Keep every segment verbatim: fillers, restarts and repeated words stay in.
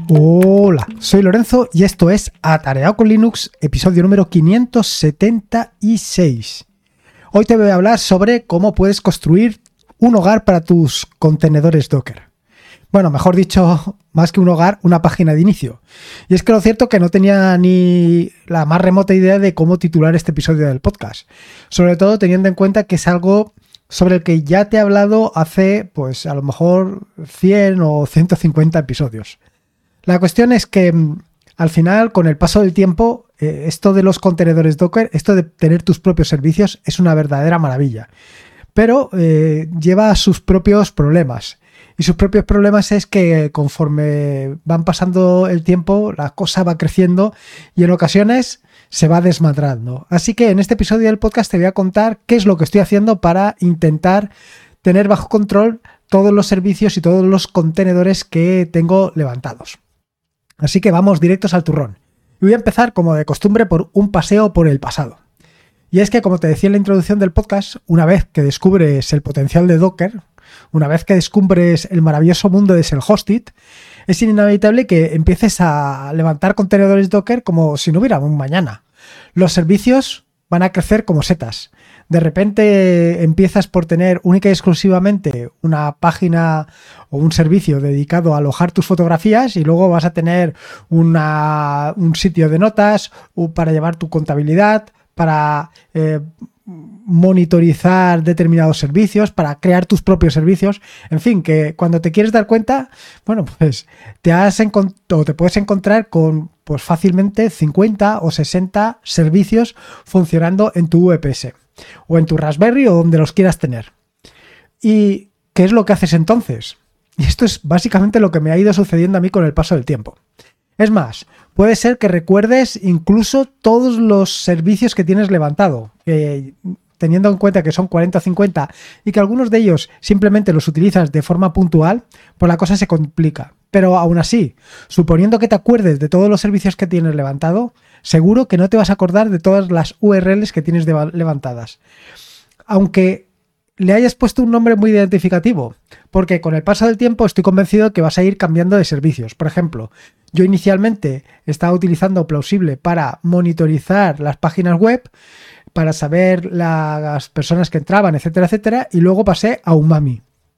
Hola, soy Lorenzo y esto es Atareado con Linux, episodio número quinientos setenta y seis. Hoy te voy a hablar sobre cómo puedes construir un hogar para tus contenedores Docker. Bueno, mejor dicho, más que un hogar, una página de inicio. Y es que lo cierto que no tenía ni la más remota idea de cómo titular este episodio del podcast. Sobre todo teniendo en cuenta que es algo sobre el que ya te he hablado hace, pues a lo mejor cien o ciento cincuenta episodios. La cuestión es que al final, con el paso del tiempo, eh, esto de los contenedores Docker, esto de tener tus propios servicios es una verdadera maravilla. Pero eh, lleva sus propios problemas. Y sus propios problemas es que conforme van pasando el tiempo, la cosa va creciendo y en ocasiones se va desmadrando. Así que en este episodio del podcast te voy a contar qué es lo que estoy haciendo para intentar tener bajo control todos los servicios y todos los contenedores que tengo levantados. Así que vamos directos al turrón. Y voy a empezar, como de costumbre, por un paseo por el pasado. Y es que, como te decía en la introducción del podcast, una vez que descubres el potencial de Docker, una vez que descubres el maravilloso mundo de self-hosted, es inevitable que empieces a levantar contenedores Docker como si no hubiera un mañana. Los servicios van a crecer como setas. De repente empiezas por tener única y exclusivamente una página o un servicio dedicado a alojar tus fotografías y luego vas a tener una, un sitio de notas para llevar tu contabilidad, para eh, monitorizar determinados servicios, para crear tus propios servicios. En fin, que cuando te quieres dar cuenta, bueno, pues te has encont- o te puedes encontrar con pues fácilmente cincuenta o sesenta servicios funcionando en tu V P S o en tu Raspberry o donde los quieras tener. ¿Y qué es lo que haces entonces? Y esto es básicamente lo que me ha ido sucediendo a mí con el paso del tiempo. Es más, puede ser que recuerdes incluso todos los servicios que tienes levantado, eh, teniendo en cuenta que son cuarenta o cincuenta y que algunos de ellos simplemente los utilizas de forma puntual, pues la cosa se complica. Pero aún así, suponiendo que te acuerdes de todos los servicios que tienes levantado, seguro que no te vas a acordar de todas las U R Ls que tienes de- levantadas. Aunque le hayas puesto un nombre muy identificativo, porque con el paso del tiempo estoy convencido que vas a ir cambiando de servicios. Por ejemplo, yo inicialmente estaba utilizando Plausible para monitorizar las páginas web, para saber las personas que entraban, etcétera, etcétera, y luego pasé a Umami.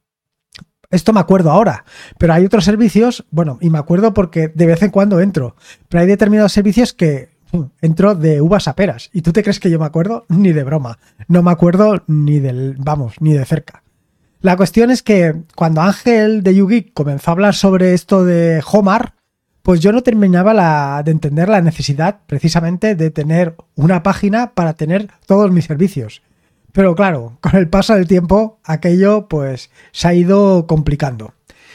Esto me acuerdo ahora, pero hay otros servicios, bueno, y me acuerdo porque de vez en cuando entro, pero hay determinados servicios que uh, entro de uvas a peras. ¿Y tú te crees que yo me acuerdo? Ni de broma. No me acuerdo ni del, vamos, ni de cerca. La cuestión es que cuando Ángel de YouGeek comenzó a hablar sobre esto de Homar, pues yo no terminaba la, de entender la necesidad precisamente de tener una página para tener todos mis servicios. Pero claro, con el paso del tiempo aquello pues se ha ido complicando.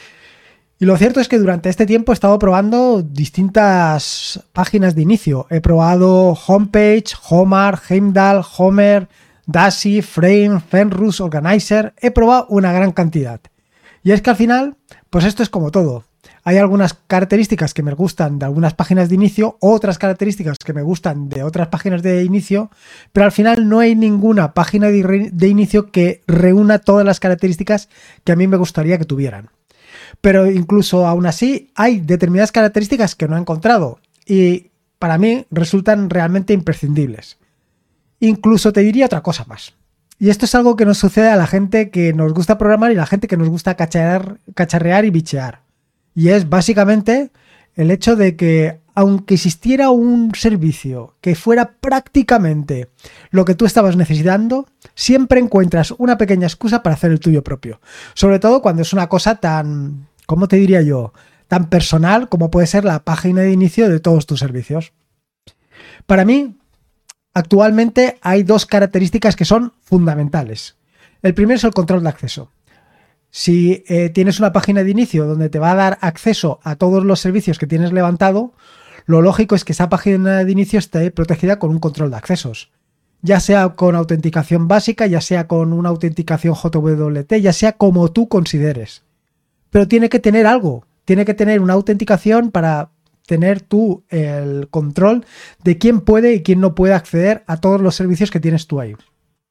Y lo cierto es que durante este tiempo he estado probando distintas páginas de inicio. He probado Homepage, Homar, Heimdall, Homer, Daisy, Frame, Fenrus, Organizer. He probado una gran cantidad. Y es que al final, pues esto es como todo. Hay algunas características que me gustan de algunas páginas de inicio, otras características que me gustan de otras páginas de inicio, pero al final no hay ninguna página de, re- de inicio que reúna todas las características que a mí me gustaría que tuvieran. Pero incluso aún así hay determinadas características que no he encontrado y para mí resultan realmente imprescindibles. Incluso te diría otra cosa más. Y esto es algo que nos sucede a la gente que nos gusta programar y a la gente que nos gusta cacharrear, cacharrear y bichear. Y es básicamente el hecho de que aunque existiera un servicio que fuera prácticamente lo que tú estabas necesitando, siempre encuentras una pequeña excusa para hacer el tuyo propio. Sobre todo cuando es una cosa tan, ¿cómo te diría yo?, tan personal como puede ser la página de inicio de todos tus servicios. Para mí, actualmente hay dos características que son fundamentales. El primero es el control de acceso. Si eh, tienes una página de inicio donde te va a dar acceso a todos los servicios que tienes levantado, lo lógico es que esa página de inicio esté protegida con un control de accesos. Ya sea con autenticación básica, ya sea con una autenticación J W T, ya sea como tú consideres. Pero tiene que tener algo, tiene que tener una autenticación para tener tú el control de quién puede y quién no puede acceder a todos los servicios que tienes tú ahí.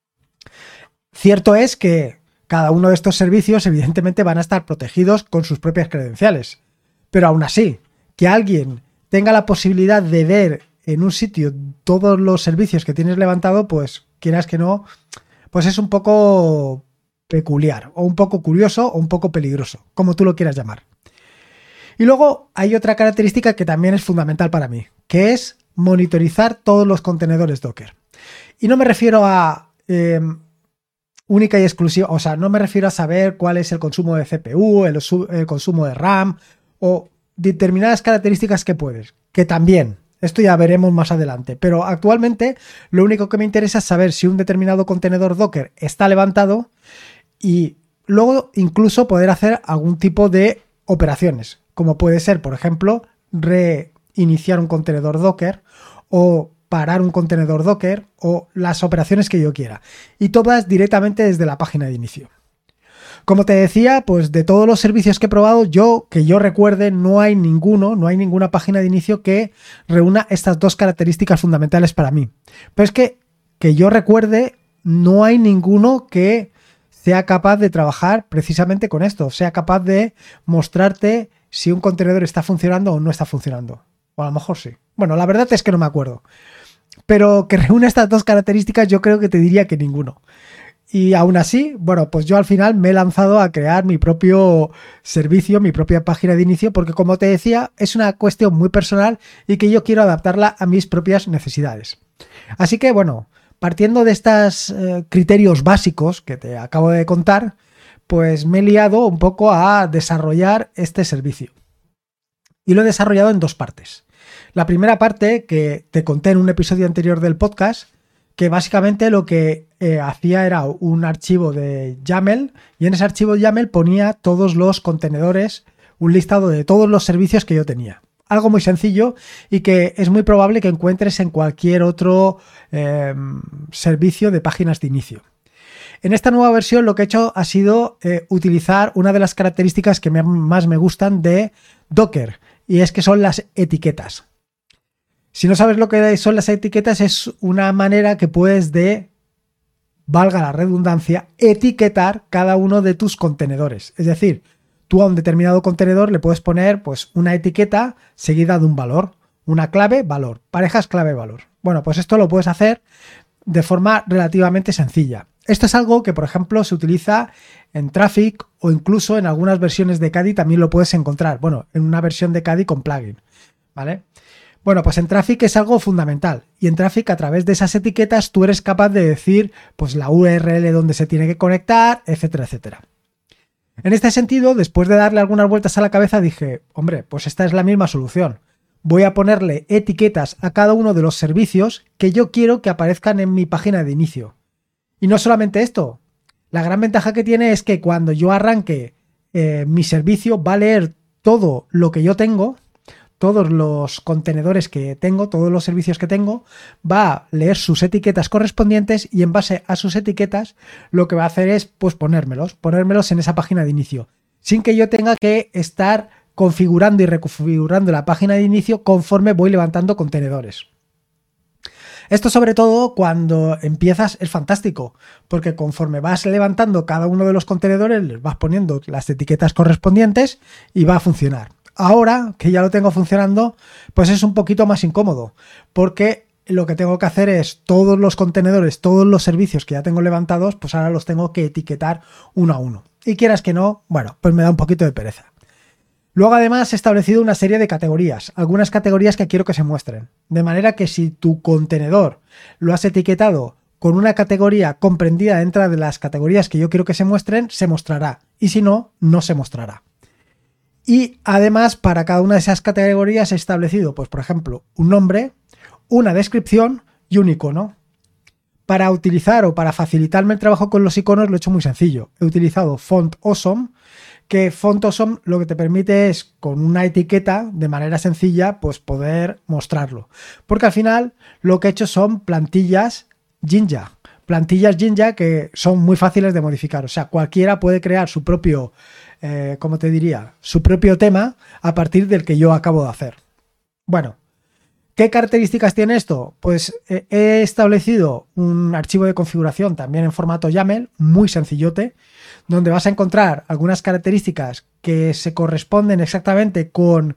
Cierto es que cada uno de estos servicios evidentemente van a estar protegidos con sus propias credenciales. Pero aún así, que alguien tenga la posibilidad de ver en un sitio todos los servicios que tienes levantado, pues quieras que no, pues es un poco peculiar, o un poco curioso, o un poco peligroso, como tú lo quieras llamar. Y luego hay otra característica que también es fundamental para mí, que es monitorizar todos los contenedores Docker. Y no me refiero a eh, única y exclusiva, o sea, no me refiero a saber cuál es el consumo de C P U, el, el consumo de RAM, o determinadas características que puedes, que también, esto ya veremos más adelante, pero actualmente lo único que me interesa es saber si un determinado contenedor Docker está levantado y luego incluso poder hacer algún tipo de operaciones, como puede ser, por ejemplo, reiniciar un contenedor Docker o parar un contenedor Docker o las operaciones que yo quiera, y todas directamente desde la página de inicio. Como te decía, pues de todos los servicios que he probado, yo, que yo recuerde, no hay ninguno, no hay ninguna página de inicio que reúna estas dos características fundamentales para mí. Pero es que, que yo recuerde, no hay ninguno que sea capaz de trabajar precisamente con esto, sea capaz de mostrarte si un contenedor está funcionando o no está funcionando. O a lo mejor sí. Bueno, la verdad es que no me acuerdo. Pero que reúne estas dos características, yo creo que te diría que ninguno. Y aún así, bueno, pues yo al final me he lanzado a crear mi propio servicio, mi propia página de inicio, porque como te decía, es una cuestión muy personal y que yo quiero adaptarla a mis propias necesidades. Así que, bueno, partiendo de estos eh, criterios básicos que te acabo de contar, pues me he liado un poco a desarrollar este servicio. Y lo he desarrollado en dos partes. La primera parte, que te conté en un episodio anterior del podcast, que básicamente lo que eh, hacía era un archivo de YAML, y en ese archivo YAML ponía todos los contenedores, un listado de todos los servicios que yo tenía. Algo muy sencillo y que es muy probable que encuentres en cualquier otro eh, servicio de páginas de inicio. En esta nueva versión lo que he hecho ha sido eh, utilizar una de las características que me, más me gustan de Docker, y es que son las etiquetas. Si no sabes lo que son las etiquetas, es una manera que puedes de, valga la redundancia, etiquetar cada uno de tus contenedores. Es decir, tú a un determinado contenedor le puedes poner pues una etiqueta seguida de un valor, una clave, valor, parejas clave, valor. Bueno, pues esto lo puedes hacer de forma relativamente sencilla. Esto es algo que, por ejemplo, se utiliza en Traefik o incluso en algunas versiones de Kadi también lo puedes encontrar. Bueno, en una versión de Kadi con plugin, ¿vale? Bueno, pues en Traefik es algo fundamental, y en Traefik a través de esas etiquetas tú eres capaz de decir pues la U R L donde se tiene que conectar, etcétera, etcétera. En este sentido, después de darle algunas vueltas a la cabeza, dije, hombre, pues esta es la misma solución. Voy a ponerle etiquetas a cada uno de los servicios que yo quiero que aparezcan en mi página de inicio. Y no solamente esto, la gran ventaja que tiene es que cuando yo arranque eh, mi servicio va a leer todo lo que yo tengo, todos los contenedores que tengo, todos los servicios que tengo, va a leer sus etiquetas correspondientes y en base a sus etiquetas lo que va a hacer es pues ponérmelos, ponérmelos en esa página de inicio, sin que yo tenga que estar configurando y reconfigurando la página de inicio conforme voy levantando contenedores. Esto sobre todo cuando empiezas es fantástico, porque conforme vas levantando cada uno de los contenedores les vas poniendo las etiquetas correspondientes y va a funcionar. Ahora que ya lo tengo funcionando, pues es un poquito más incómodo, porque lo que tengo que hacer es todos los contenedores, todos los servicios que ya tengo levantados, pues ahora los tengo que etiquetar uno a uno. Y quieras que no, bueno, pues me da un poquito de pereza. Luego además he establecido una serie de categorías, algunas categorías que quiero que se muestren, de manera que si tu contenedor lo has etiquetado con una categoría comprendida dentro de las categorías que yo quiero que se muestren, se mostrará, y si no, no se mostrará. Y además para cada una de esas categorías he establecido, pues por ejemplo, un nombre, una descripción y un icono. Para utilizar o para facilitarme el trabajo con los iconos lo he hecho muy sencillo. He utilizado Font Awesome, que Font Awesome lo que te permite es con una etiqueta de manera sencilla pues poder mostrarlo. Porque al final lo que he hecho son plantillas Jinja. Plantillas Jinja que son muy fáciles de modificar. O sea, cualquiera puede crear su propio... Eh, como te diría, su propio tema a partir del que yo acabo de hacer. Bueno, ¿qué características tiene esto? Pues eh, he establecido un archivo de configuración también en formato YAML, muy sencillote, donde vas a encontrar algunas características que se corresponden exactamente con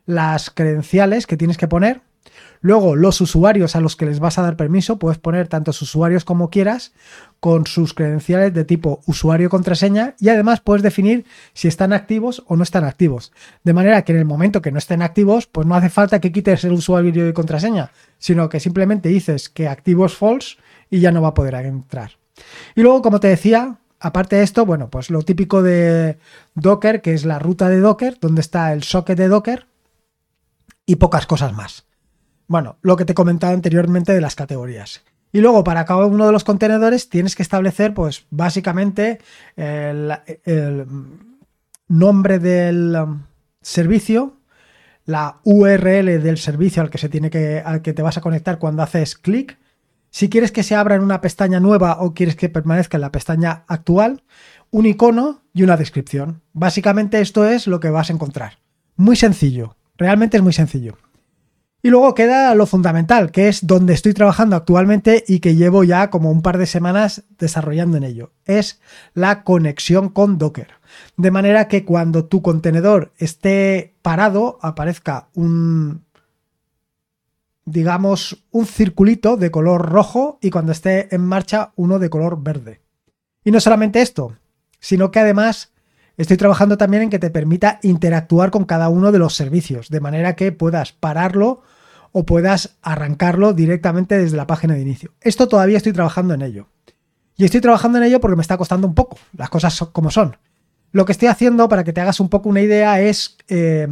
las credenciales que tienes que poner. Luego, los usuarios a los que les vas a dar permiso, puedes poner tantos usuarios como quieras con sus credenciales de tipo usuario y contraseña, y además puedes definir si están activos o no están activos. De manera que en el momento que no estén activos, pues no hace falta que quites el usuario y contraseña, sino que simplemente dices que activo es false y ya no va a poder entrar. Y luego, como te decía, aparte de esto, bueno, pues lo típico de Docker, que es la ruta de Docker, donde está el socket de Docker y pocas cosas más. Bueno, lo que te comentaba anteriormente de las categorías. Y luego, para cada uno de los contenedores tienes que establecer, pues, básicamente el, el nombre del servicio, la U R L del servicio al que se tiene que, al que te vas a conectar cuando haces clic. Si quieres que se abra en una pestaña nueva o quieres que permanezca en la pestaña actual, un icono y una descripción. Básicamente esto es lo que vas a encontrar. Muy sencillo, realmente es muy sencillo. Y luego queda lo fundamental, que es donde estoy trabajando actualmente y que llevo ya como un par de semanas desarrollando en ello. Es la conexión con Docker. De manera que cuando tu contenedor esté parado, aparezca un, digamos, un circulito de color rojo y cuando esté en marcha uno de color verde. Y no solamente esto, sino que además estoy trabajando también en que te permita interactuar con cada uno de los servicios, de manera que puedas pararlo o puedas arrancarlo directamente desde la página de inicio. Esto todavía estoy trabajando en ello. Y estoy trabajando en ello porque me está costando un poco, las cosas son como son. Lo que estoy haciendo, para que te hagas un poco una idea, es eh,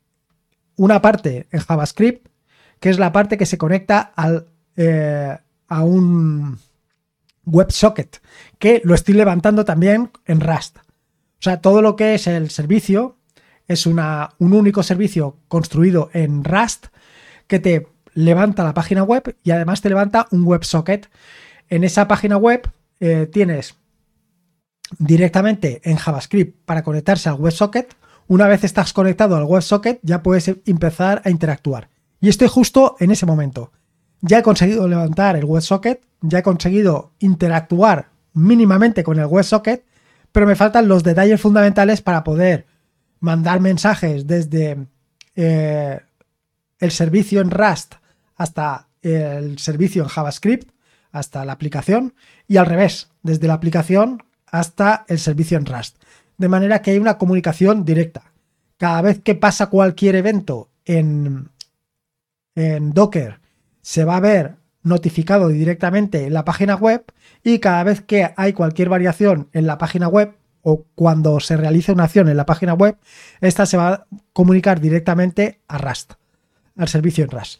una parte en JavaScript, que es la parte que se conecta al, eh, a un WebSocket, que lo estoy levantando también en Rust. O sea, todo lo que es el servicio es una, un único servicio construido en Rust que te levanta la página web y además te levanta un WebSocket. En esa página web eh, tienes directamente en JavaScript para conectarse al WebSocket. Una vez estás conectado al WebSocket ya puedes empezar a interactuar. Y estoy justo en ese momento. Ya he conseguido levantar el WebSocket, ya he conseguido interactuar mínimamente con el WebSocket, pero me faltan los detalles fundamentales para poder mandar mensajes desde eh, el servicio en Rust hasta el servicio en JavaScript, hasta la aplicación, y al revés, desde la aplicación hasta el servicio en Rust. De manera que hay una comunicación directa. Cada vez que pasa cualquier evento en, en Docker, se va a ver notificado directamente en la página web, y cada vez que hay cualquier variación en la página web o cuando se realice una acción en la página web, esta se va a comunicar directamente a Rust, al servicio en Rust.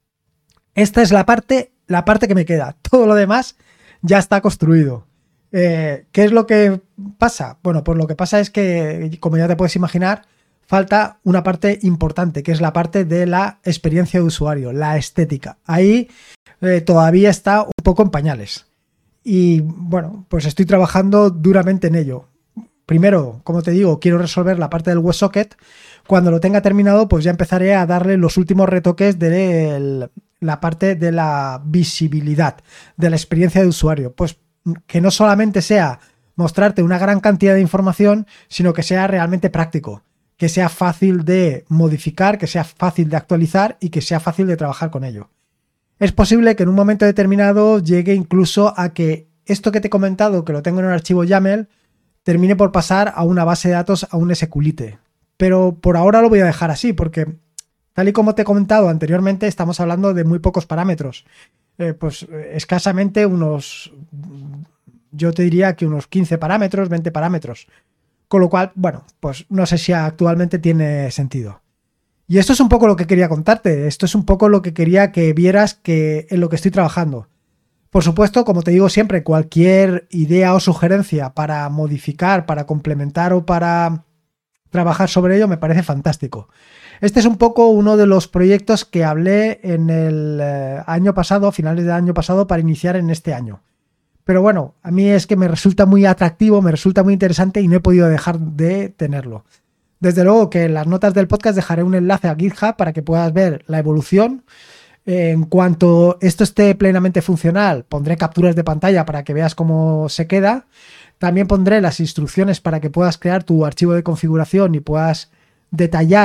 Esta es la parte, la parte que me queda. Todo lo demás ya está construido. Eh, ¿Qué es lo que pasa? Bueno, pues lo que pasa es que, como ya te puedes imaginar, falta una parte importante, que es la parte de la experiencia de usuario, la estética. Ahí eh, todavía está un poco en pañales. Y bueno, pues estoy trabajando duramente en ello. Primero, como te digo, quiero resolver la parte del WebSocket. Cuando lo tenga terminado, pues ya empezaré a darle los últimos retoques de el, la parte de la visibilidad, de la experiencia de usuario. Pues que no solamente sea mostrarte una gran cantidad de información, sino que sea realmente práctico, que sea fácil de modificar, que sea fácil de actualizar y que sea fácil de trabajar con ello. Es posible que en un momento determinado llegue incluso a que esto que te he comentado, que lo tengo en un archivo YAML, termine por pasar a una base de datos, a un SQLite. Pero por ahora lo voy a dejar así, porque tal y como te he comentado anteriormente, estamos hablando de muy pocos parámetros. Eh, pues escasamente unos, yo te diría que unos quince parámetros, veinte parámetros. Con lo cual, bueno, pues no sé si actualmente tiene sentido. Y esto es un poco lo que quería contarte. Esto es un poco lo que quería que vieras que en lo que estoy trabajando. Por supuesto, como te digo siempre, cualquier idea o sugerencia para modificar, para complementar o para trabajar sobre ello me parece fantástico. Este es un poco uno de los proyectos que hablé en el eh, año pasado, a finales del año pasado, para iniciar en este año. Pero bueno, a mí es que me resulta muy atractivo, me resulta muy interesante y no he podido dejar de tenerlo. Desde luego que en las notas del podcast dejaré un enlace a GitHub para que puedas ver la evolución. En cuanto esto esté plenamente funcional, pondré capturas de pantalla para que veas cómo se queda. También pondré las instrucciones para que puedas crear tu archivo de configuración y puedas detallar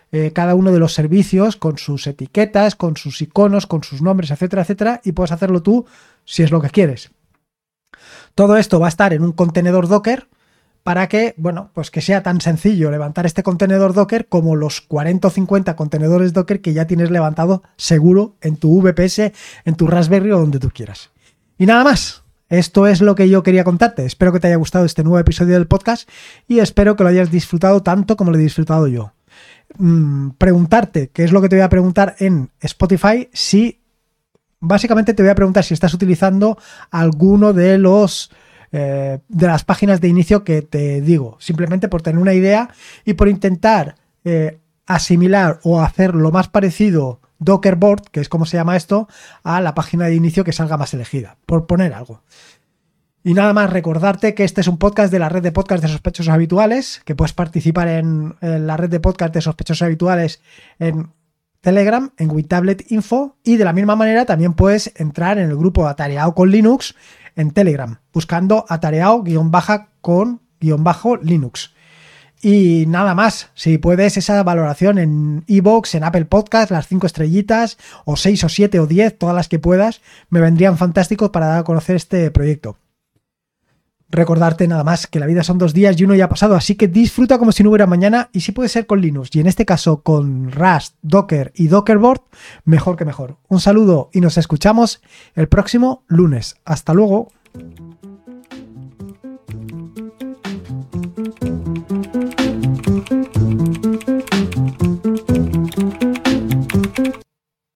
eh, cada uno de los servicios con sus etiquetas, con sus iconos, con sus nombres, etcétera, etcétera, y puedes hacerlo tú si es lo que quieres. Todo esto va a estar en un contenedor Docker para que, bueno, pues que sea tan sencillo levantar este contenedor Docker como los cuarenta o cincuenta contenedores Docker que ya tienes levantado seguro en tu V P S, en tu Raspberry o donde tú quieras. Y nada más. Esto es lo que yo quería contarte. Espero que te haya gustado este nuevo episodio del podcast y espero que lo hayas disfrutado tanto como lo he disfrutado yo. Mm, preguntarte, ¿qué es lo que te voy a preguntar en Spotify? Si, básicamente te voy a preguntar si estás utilizando alguno de los eh, de las páginas de inicio que te digo, simplemente por tener una idea y por intentar eh, asimilar o hacer lo más parecido Dockerboard, que es como se llama esto, a la página de inicio que salga más elegida, por poner algo. Y nada más, recordarte que este es un podcast de la red de podcast de sospechosos habituales, que puedes participar en, en la red de podcast de sospechosos habituales en Telegram, en WinTablet Info, y de la misma manera también puedes entrar en el grupo Atareado con Linux en Telegram, buscando atareado guión baja con guión bajo Linux. Y nada más, si puedes esa valoración en iVoox, en Apple Podcast, las cinco estrellitas, o seis o siete o diez, todas las que puedas, me vendrían fantásticos para dar a conocer este proyecto. Recordarte nada más que la vida son dos días y uno ya ha pasado, así que disfruta como si no hubiera mañana, y si puede ser con Linux, y en este caso con Rust, Docker y Dockerboard, mejor que mejor. Un saludo y nos escuchamos el próximo lunes. Hasta luego.